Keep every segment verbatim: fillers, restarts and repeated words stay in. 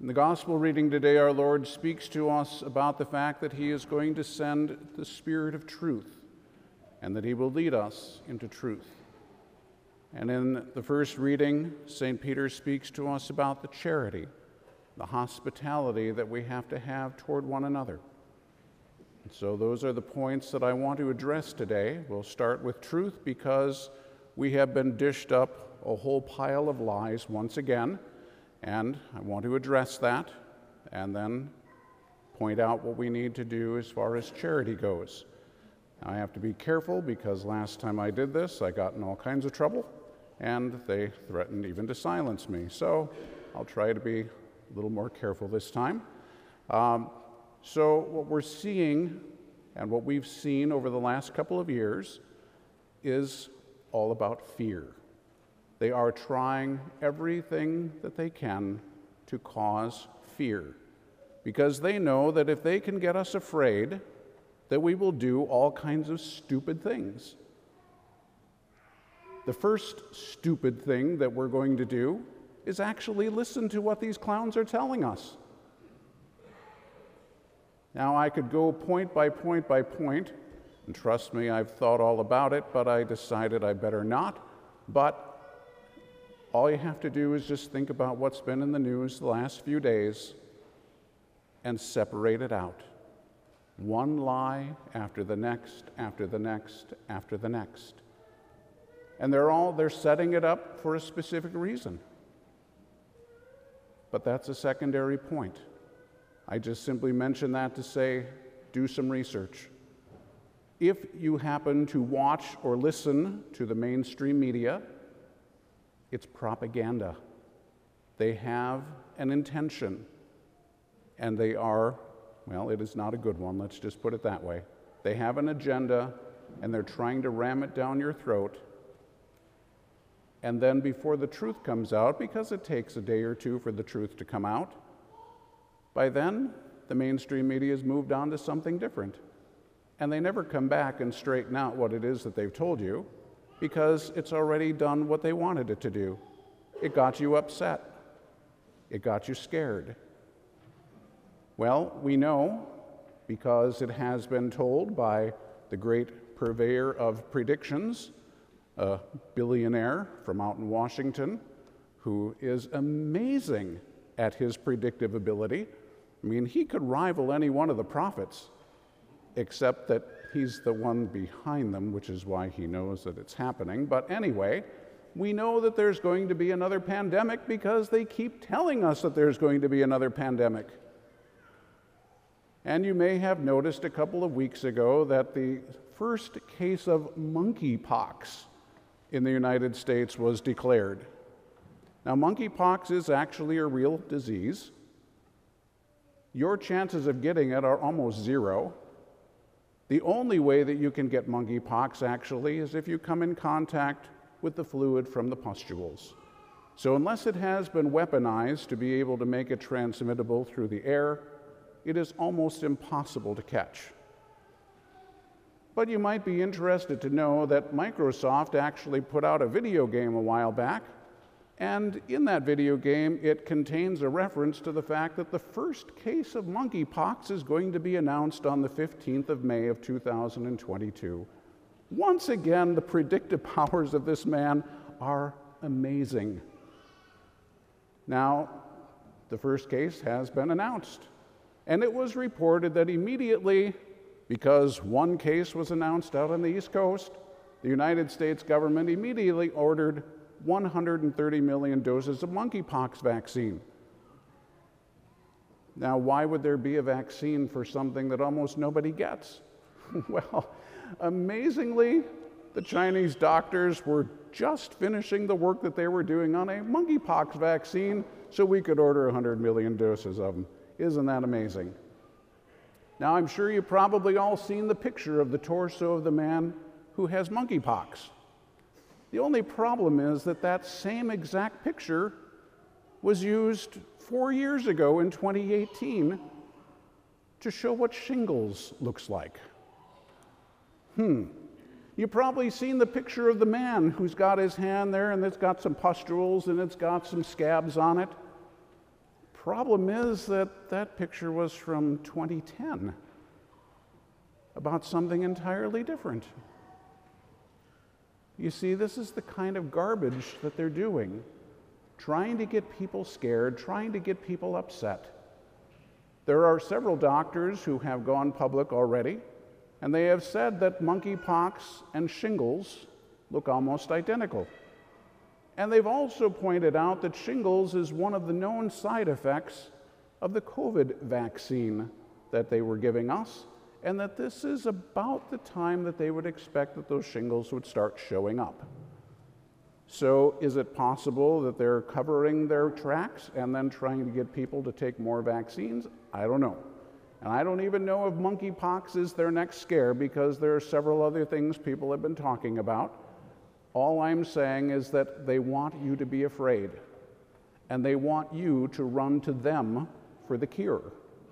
In the gospel reading today, our Lord speaks to us about the fact that he is going to send the Spirit of truth and that he will lead us into truth. And in the first reading, Saint Peter speaks to us about the charity, the hospitality that we have to have toward one another. And so those are the points that I want to address today. We'll start with truth because we have been dished up a whole pile of lies once again, and I want to address that and then point out what we need to do as far as charity goes. I have to be careful because last time I did this, I got in all kinds of trouble, and they threatened even to silence me. So I'll try to be a little more careful this time. Um, so what we're seeing and what we've seen over the last couple of years is all about fear. They are trying everything that they can to cause fear because they know that if they can get us afraid, that we will do all kinds of stupid things. The first stupid thing that we're going to do is actually listen to what these clowns are telling us. Now, I could go point by point by point, and trust me, I've thought all about it, but I decided I better not. But all you have to do is just think about what's been in the news the last few days and separate it out. One lie after the next, after the next, after the next. And they're all, they're setting it up for a specific reason. But that's a secondary point. I just simply mention that to say, do some research. If you happen to watch or listen to the mainstream media, it's propaganda. They have an intention, and they are, well, it is not a good one, let's just put it that way. They have an agenda, and they're trying to ram it down your throat, and then before the truth comes out, because it takes a day or two for the truth to come out, by then, the mainstream media has moved on to something different. And they never come back and straighten out what it is that they've told you because it's already done what they wanted it to do. It got you upset. It got you scared. Well, we know, because it has been told by the great purveyor of predictions, a billionaire from out in Washington, who is amazing at his predictive ability. I mean, he could rival any one of the prophets, except that he's the one behind them, which is why he knows that it's happening. But anyway, we know that there's going to be another pandemic because they keep telling us that there's going to be another pandemic. And you may have noticed a couple of weeks ago that the first case of monkeypox in the United States was declared. Now, monkeypox is actually a real disease. Your chances of getting it are almost zero. The only way that you can get monkeypox actually is if you come in contact with the fluid from the pustules. So unless it has been weaponized to be able to make it transmittable through the air, it is almost impossible to catch. But you might be interested to know that Microsoft actually put out a video game a while back, and in that video game, it contains a reference to the fact that the first case of monkeypox is going to be announced on the fifteenth of May of two thousand twenty-two. Once again, the predictive powers of this man are amazing. Now, the first case has been announced, and it was reported that immediately, because one case was announced out on the East Coast, the United States government immediately ordered one hundred thirty million doses of monkeypox vaccine. Now, why would there be a vaccine for something that almost nobody gets? Well, amazingly, the Chinese doctors were just finishing the work that they were doing on a monkeypox vaccine so we could order one hundred million doses of them. Isn't that amazing? Now, I'm sure you've probably all seen the picture of the torso of the man who has monkeypox. The only problem is that that same exact picture was used four years ago in twenty eighteen to show what shingles looks like. Hmm. You've probably seen the picture of the man who's got his hand there and it's got some pustules and it's got some scabs on it. problem is that that picture was from twenty ten, about something entirely different. You see, this is the kind of garbage that they're doing, trying to get people scared, trying to get people upset. There are several doctors who have gone public already, and they have said that monkeypox and shingles look almost identical. And they've also pointed out that shingles is one of the known side effects of the COVID vaccine that they were giving us, and that this is about the time that they would expect that those shingles would start showing up. So is it possible that they're covering their tracks and then trying to get people to take more vaccines? I don't know. And I don't even know if monkeypox is their next scare, because there are several other things people have been talking about. All I'm saying is that they want you to be afraid, and they want you to run to them for the cure.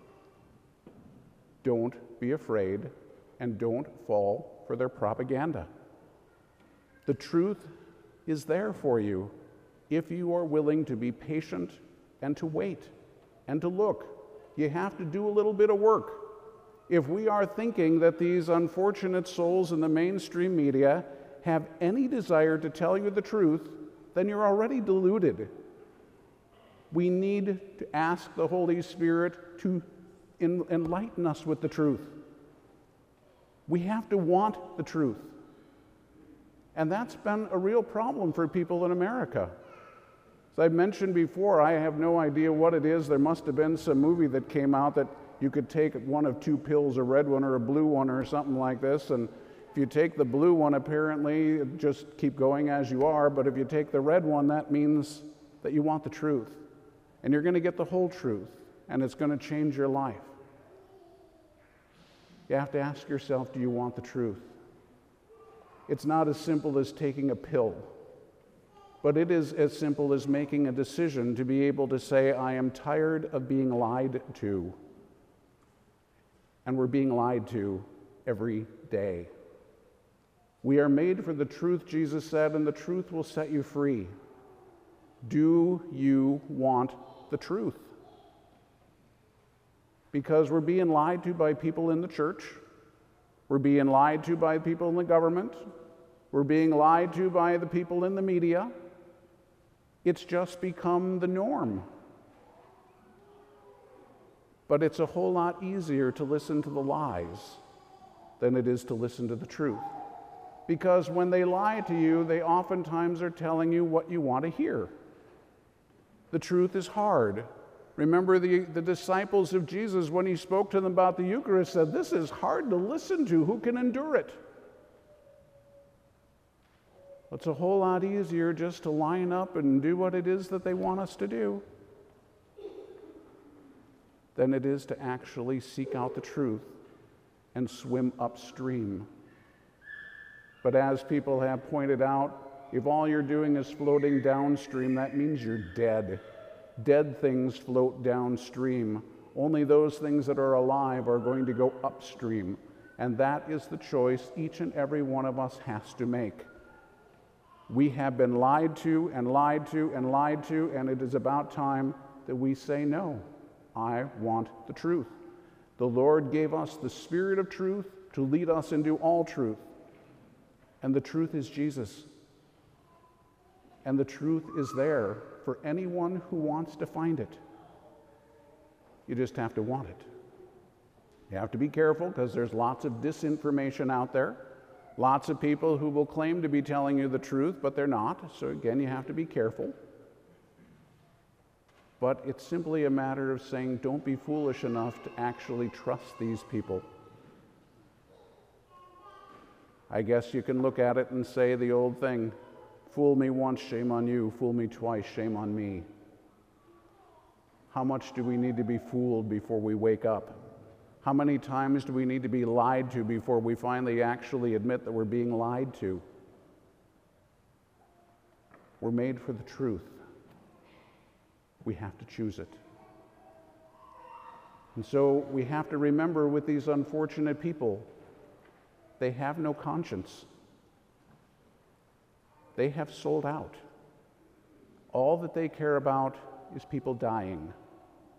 Don't be afraid, and don't fall for their propaganda. The truth is there for you if you are willing to be patient and to wait and to look. You have to do a little bit of work. If we are thinking that these unfortunate souls in the mainstream media have any desire to tell you the truth, then you're already deluded. We need to ask the Holy Spirit to en- enlighten us with the truth. We have to want the truth. And that's been a real problem for people in America. As I mentioned before, I have no idea what it is. There must have been some movie that came out that you could take one of two pills, a red one or a blue one or something like this, and if you take the blue one, apparently just keep going as you are, but if you take the red one, that means that you want the truth. And you're going to get the whole truth, and it's going to change your life. You have to ask yourself, do you want the truth? It's not as simple as taking a pill, but it is as simple as making a decision to be able to say, I am tired of being lied to. And we're being lied to every day. We are made for the truth, Jesus said, and the truth will set you free. Do you want the truth? Because we're being lied to by people in the church. We're being lied to by people in the government. We're being lied to by the people in the media. It's just become the norm. But it's a whole lot easier to listen to the lies than it is to listen to the truth. Because when they lie to you, they oftentimes are telling you what you want to hear. The truth is hard. Remember the, the disciples of Jesus, when he spoke to them about the Eucharist, said, this is hard to listen to. Who can endure it? It's a whole lot easier just to line up and do what it is that they want us to do than it is to actually seek out the truth and swim upstream. But as people have pointed out, if all you're doing is floating downstream, that means you're dead. Dead things float downstream. Only those things that are alive are going to go upstream. And that is the choice each and every one of us has to make. We have been lied to and lied to and lied to, and it is about time that we say, no, I want the truth. The Lord gave us the Spirit of truth to lead us into all truth. And the truth is Jesus. And the truth is there for anyone who wants to find it. You just have to want it. You have to be careful because there's lots of disinformation out there. Lots of people who will claim to be telling you the truth, but they're not. So again, you have to be careful. But it's simply a matter of saying, don't be foolish enough to actually trust these people. I guess you can look at it and say the old thing, fool me once, shame on you. Fool me twice, shame on me. How much do we need to be fooled before we wake up? How many times do we need to be lied to before we finally actually admit that we're being lied to? We're made for the truth. We have to choose it. And so we have to remember with these unfortunate people, they have no conscience. They have sold out. All that they care about is people dying.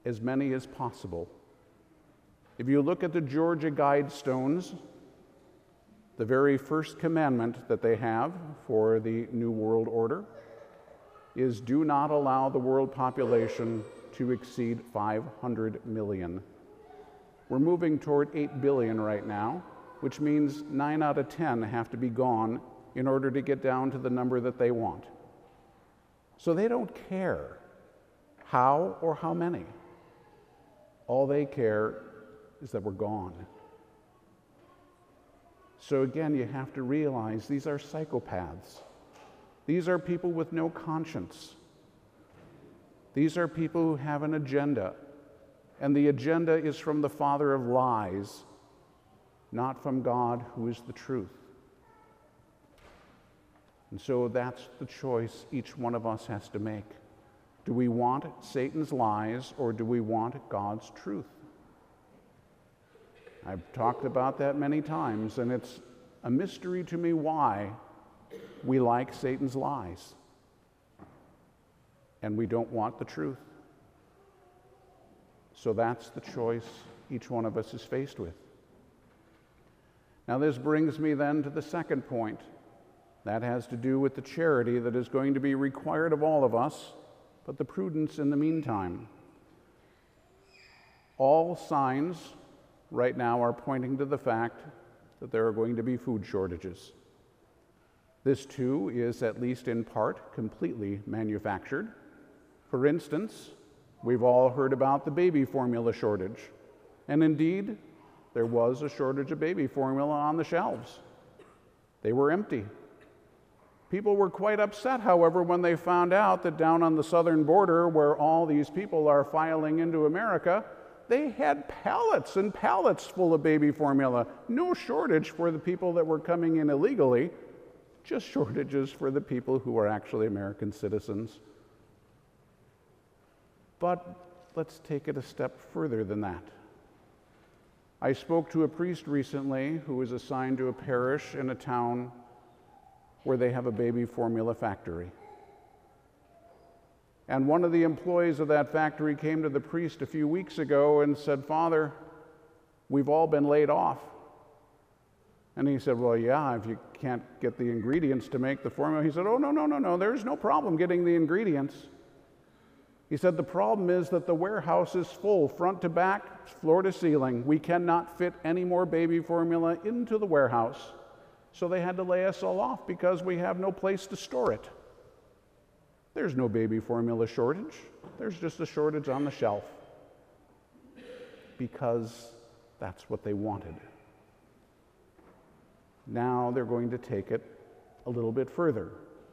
as many as possible. If you look at the Georgia Guidestones, the very first commandment that they have for the New World Order is do not allow the world population to exceed five hundred million. We're moving toward eight billion right now, which means nine out of ten have to be gone in order to get down to the number that they want. So they don't care how or how many. All they care is that we're gone. So again, you have to realize these are psychopaths. These are people with no conscience. These are people who have an agenda, and the agenda is from the father of lies, not from God, who is the truth. And so that's the choice each one of us has to make. Do we want Satan's lies, or do we want God's truth? I've talked about that many times, and it's a mystery to me why we like Satan's lies and we don't want the truth. So that's the choice each one of us is faced with. Now, this brings me then to the second point. That has to do with the charity that is going to be required of all of us, but the prudence in the meantime. All signs right now are pointing to the fact that there are going to be food shortages. This too is, at least in part, completely manufactured. For instance, we've all heard about the baby formula shortage. And indeed, there was a shortage of baby formula on the shelves. They were empty. People were quite upset, however, when they found out that down on the southern border, where all these people are filing into America, they had pallets and pallets full of baby formula. No shortage for the people that were coming in illegally, just shortages for the people who are actually American citizens. But let's take it a step further than that. I spoke to a priest recently who was assigned to a parish in a town where they have a baby formula factory. And one of the employees of that factory came to the priest a few weeks ago and said, "Father, we've all been laid off." And he said, "Well, yeah, if you can't get the ingredients to make the formula." He said, "Oh, no, no, no, no, there's no problem getting the ingredients." He said, "The problem is that the warehouse is full, front to back, floor to ceiling. We cannot fit any more baby formula into the warehouse. So they had to lay us all off because we have no place to store it." There's no baby formula shortage. There's just a shortage on the shelf. Because that's what they wanted. Now they're going to take it a little bit further.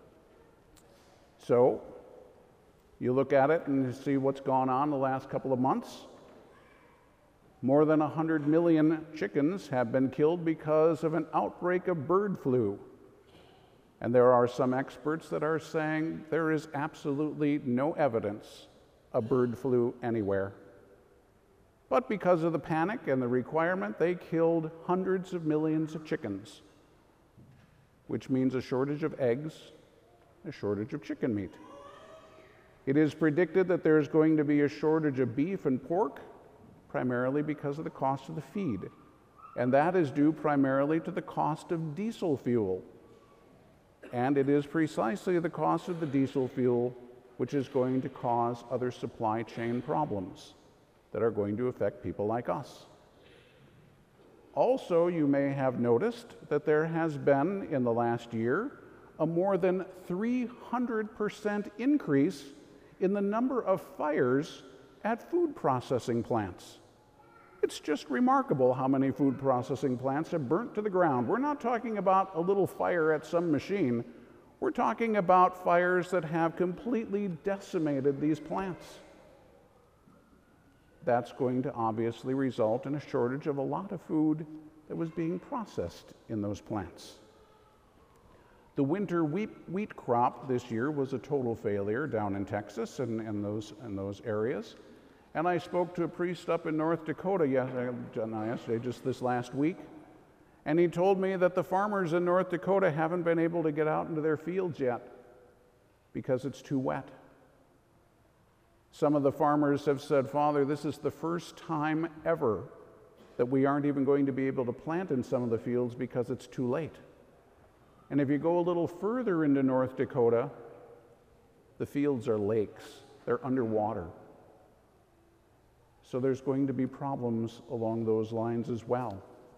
So you look at it and you see what's gone on the last couple of months. More than one hundred million chickens have been killed because of an outbreak of bird flu. And there are some experts that are saying there is absolutely no evidence of bird flu anywhere. But because of the panic and the requirement, they killed hundreds of millions of chickens, which means a shortage of eggs, a shortage of chicken meat. It is predicted that there's going to be a shortage of beef and pork, primarily because of the cost of the feed. And that is due primarily to the cost of diesel fuel. And it is precisely the cost of the diesel fuel which is going to cause other supply chain problems that are going to affect people like us. Also, you may have noticed that there has been, in the last year, a more than three hundred percent increase in the number of fires at food processing plants. It's just remarkable how many food processing plants have burnt to the ground. We're not talking about a little fire at some machine. We're talking about fires that have completely decimated these plants. That's going to obviously result in a shortage of a lot of food that was being processed in those plants. The winter wheat, wheat crop this year was a total failure down in Texas and, and, those, and those areas. And I spoke to a priest up in North Dakota yesterday, just this last week, and he told me that the farmers in North Dakota haven't been able to get out into their fields yet because it's too wet. Some of the farmers have said, Father, this is the first time ever that we aren't even going to be able to plant in some of the fields because it's too late. And if you go a little further into North Dakota, the fields are lakes. They're underwater. So there's going to be problems along those lines as well.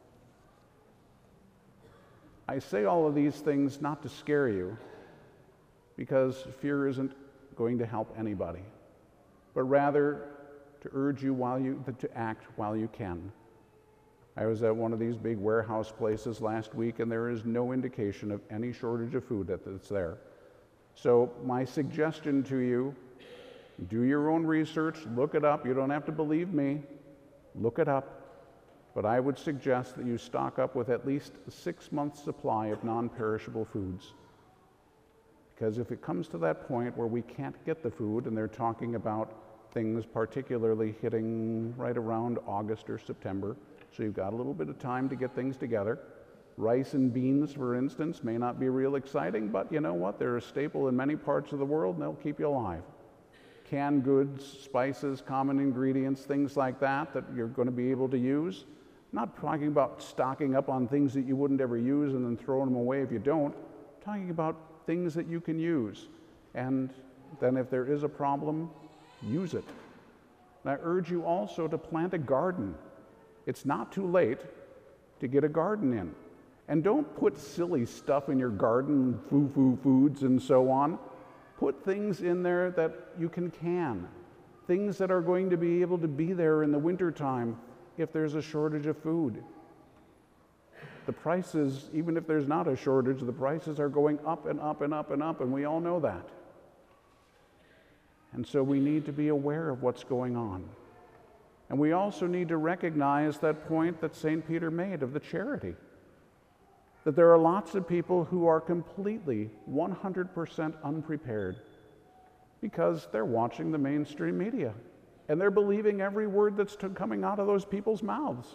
I say all of these things not to scare you, because fear isn't going to help anybody, but rather to urge you while you to act while you can. I was at one of these big warehouse places last week, and there is no indication of any shortage of food that's there. So my suggestion to you, do your own research, look it up. You don't have to believe me. Look it up. But I would suggest that you stock up with at least a six months supply of non-perishable foods. Because if it comes to that point where we can't get the food, and they're talking about things particularly hitting right around August or September, so you've got a little bit of time to get things together. Rice and beans, for instance, may not be real exciting, but you know what? They're a staple in many parts of the world, and they'll keep you alive. Canned goods, spices, common ingredients, things like that that you're going to be able to use. I'm not talking about stocking up on things that you wouldn't ever use and then throwing them away if you don't. I'm talking about things that you can use. And then if there is a problem, use it. And I urge you also to plant a garden. It's not too late to get a garden in. And don't put silly stuff in your garden, foo-foo foods and so on. Put things in there that you can can. Things that are going to be able to be there in the wintertime if there's a shortage of food. The prices, even if there's not a shortage, the prices are going up and up and up and up, and we all know that. And so we need to be aware of what's going on. And we also need to recognize that point that Saint Peter made of the charity. That there are lots of people who are completely one hundred percent unprepared because they're watching the mainstream media and they're believing every word that's coming out of those people's mouths.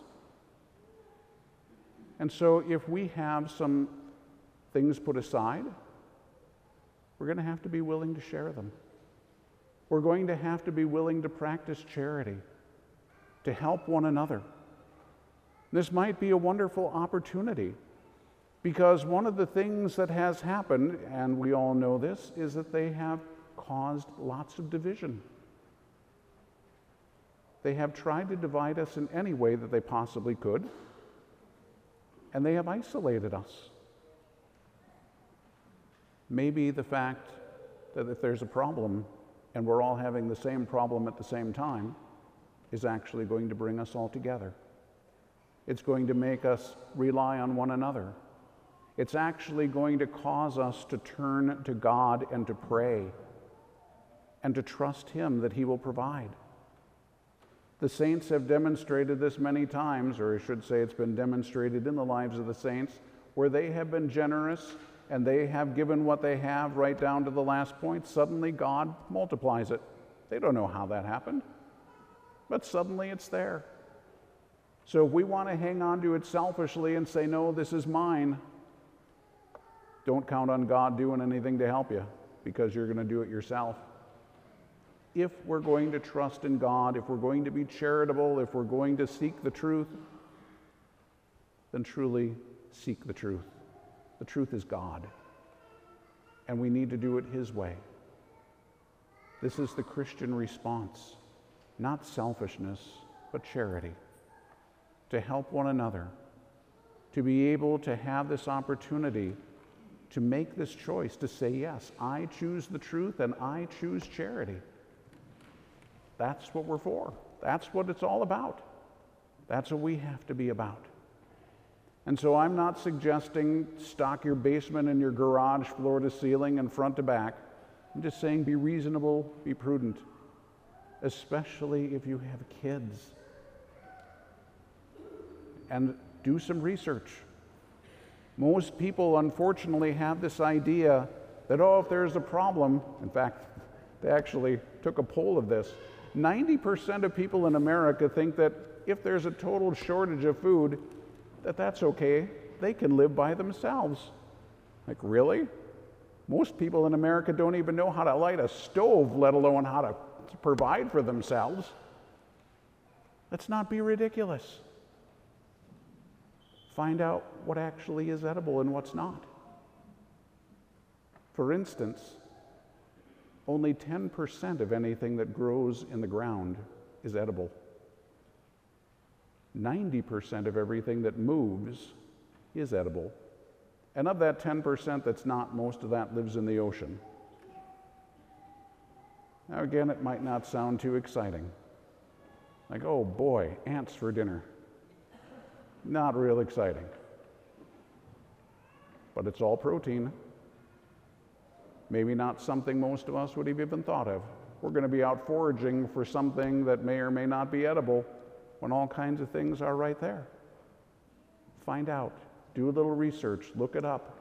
And so if we have some things put aside, we're going to have to be willing to share them. We're going to have to be willing to practice charity, to help one another. This might be a wonderful opportunity, because one of the things that has happened, and we all know this, is that they have caused lots of division. They have tried to divide us in any way that they possibly could, and they have isolated us. Maybe the fact that if there's a problem and we're all having the same problem at the same time is actually going to bring us all together. It's going to make us rely on one another. It's actually going to cause us to turn to God and to pray and to trust Him that He will provide. The saints have demonstrated this many times, or I should say it's been demonstrated in the lives of the saints, where they have been generous and they have given what they have right down to the last point. Suddenly God multiplies it. They don't know how that happened, but suddenly it's there. So if we want to hang on to it selfishly and say, no, this is mine, don't count on God doing anything to help you, because you're going to do it yourself. If we're going to trust in God, if we're going to be charitable, if we're going to seek the truth, then truly seek the truth. The truth is God, and we need to do it His way. This is the Christian response, not selfishness, but charity, to help one another, to be able to have this opportunity to make this choice, to say, yes, I choose the truth and I choose charity. That's what we're for. That's what it's all about. That's what we have to be about. And so I'm not suggesting stock your basement and your garage floor to ceiling and front to back. I'm just saying be reasonable, be prudent, especially if you have kids. And do some research. Most people, unfortunately, have this idea that, oh, if there's a problem, in fact, they actually took a poll of this, ninety percent of people in America think that if there's a total shortage of food, that that's okay. They can live by themselves. Like, really? Most people in America don't even know how to light a stove, let alone how to to provide for themselves. Let's not be ridiculous. Find out what actually is edible and what's not. For instance, only ten percent of anything that grows in the ground is edible. ninety percent of everything that moves is edible. And of that ten percent that's not, most of that lives in the ocean. Now again, it might not sound too exciting. Like, oh boy, ants for dinner. Not real exciting. But it's all protein. Maybe not something most of us would have even thought of. We're going to be out foraging for something that may or may not be edible when all kinds of things are right there. Find out. Do a little research. Look it up.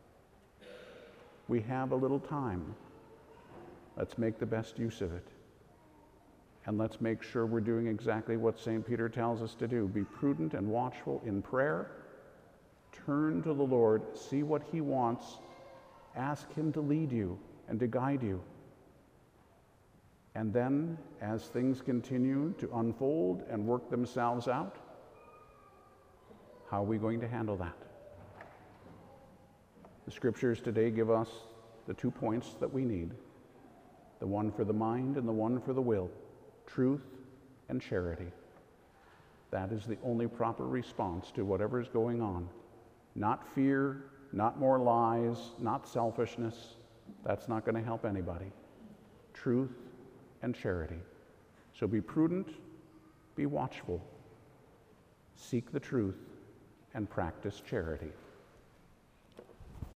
We have a little time. Let's make the best use of it. And let's make sure we're doing exactly what Saint Peter tells us to do. Be prudent and watchful in prayer. Turn to the Lord. See what He wants. Ask Him to lead you and to guide you. And then, as things continue to unfold and work themselves out, how are we going to handle that? The scriptures today give us the two points that we need, the one for the mind and the one for the will, truth and charity. That is the only proper response to whatever is going on. Not fear, not more lies, not selfishness. That's not going to help anybody. Truth and charity. So be prudent, be watchful, seek the truth, and practice charity.